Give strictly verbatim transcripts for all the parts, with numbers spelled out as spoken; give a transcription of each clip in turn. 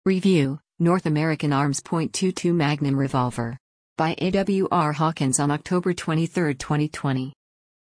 Review: North American Arms point two two Magnum Revolver. By A W R Hawkins on October twenty-third, twenty twenty.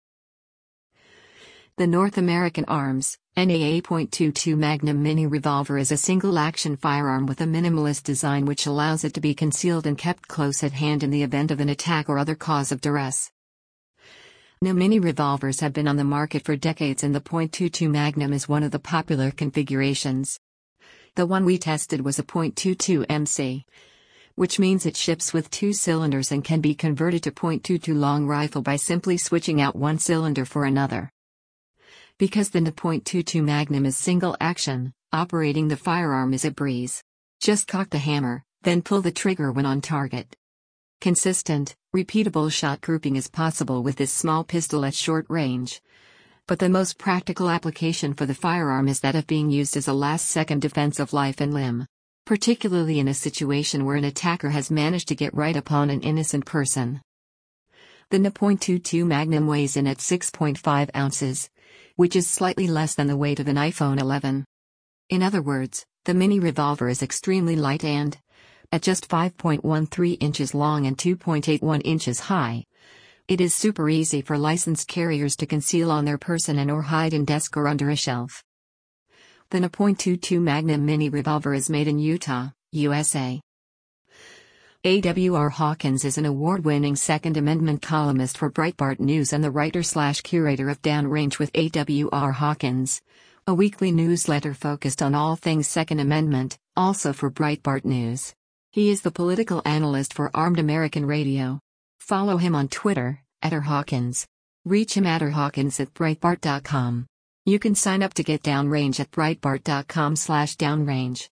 The North American Arms N A A point two two Magnum Mini Revolver is a single-action firearm with a minimalist design which allows it to be concealed and kept close at hand in the event of an attack or other cause of duress. N A A mini revolvers have been on the market for decades, and the point two two Magnum is one of the popular configurations. The one we tested was a point two two M C, which means it ships with two cylinders and can be converted to point two two long rifle by simply switching out one cylinder for another. Because the N A A point two two Magnum is single action, operating the firearm is a breeze. Just cock the hammer, then pull the trigger when on target. Consistent, repeatable shot grouping is possible with this small pistol at short range. But the most practical application for the firearm is that of being used as a last-second defense of life and limb, particularly in a situation where an attacker has managed to get right upon an innocent person. The N A A point two two Magnum weighs in at six point five ounces, which is slightly less than the weight of an iPhone eleven. In other words, the mini revolver is extremely light and, at just five point one three inches long and two point eight one inches high, it is super easy for licensed carriers to conceal on their person and or hide in desk or under a shelf. The N A A point two two Magnum Mini Revolver is made in Utah, U S A. A W R Hawkins is an award-winning Second Amendment columnist for Breitbart News and the writer-slash-curator of Downrange with A W R Hawkins, a weekly newsletter focused on all things Second Amendment, also for Breitbart News. He is the political analyst for Armed American Radio. Follow him on Twitter, at R Hawkins. Reach him at r hawkins at breitbart dot com. You can sign up to get Downrange at breitbart dot com slash downrange.